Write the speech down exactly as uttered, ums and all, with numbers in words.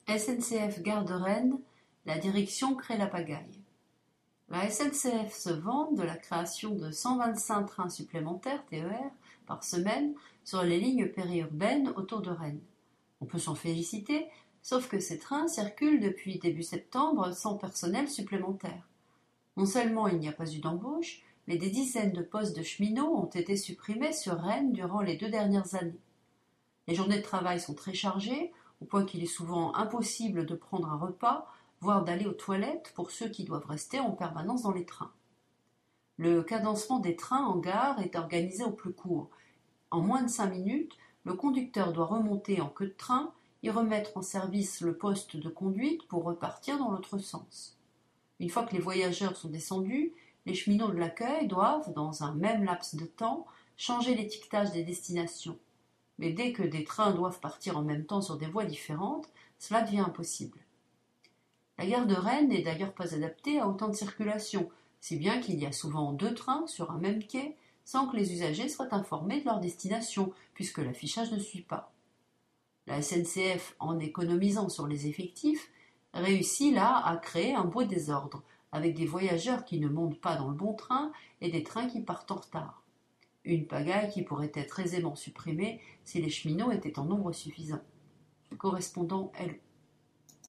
S N C F Gare de Rennes, la direction crée la pagaille. La S N C F se vante de la création de cent vingt-cinq trains supplémentaires T E R par semaine sur les lignes périurbaines autour de Rennes. On peut s'en féliciter, sauf que ces trains circulent depuis début septembre sans personnel supplémentaire. Non seulement il n'y a pas eu d'embauche, mais des dizaines de postes de cheminots ont été supprimés sur Rennes durant les deux dernières années. Les journées de travail sont très chargées, au point qu'il est souvent impossible de prendre un repas, voire d'aller aux toilettes pour ceux qui doivent rester en permanence dans les trains. Le cadencement des trains en gare est organisé au plus court. En moins de cinq minutes, le conducteur doit remonter en queue de train, y remettre en service le poste de conduite pour repartir dans l'autre sens. Une fois que les voyageurs sont descendus, les cheminots de l'accueil doivent, dans un même laps de temps, changer l'étiquetage des destinations. Mais dès que des trains doivent partir en même temps sur des voies différentes, cela devient impossible. La gare de Rennes n'est d'ailleurs pas adaptée à autant de circulation, si bien qu'il y a souvent deux trains sur un même quai, sans que les usagers soient informés de leur destination, puisque l'affichage ne suit pas. La S N C F, en économisant sur les effectifs, réussit là à créer un beau désordre, avec des voyageurs qui ne montent pas dans le bon train et des trains qui partent en retard. Une pagaille qui pourrait être aisément supprimée si les cheminots étaient en nombre suffisant. Correspondant L E.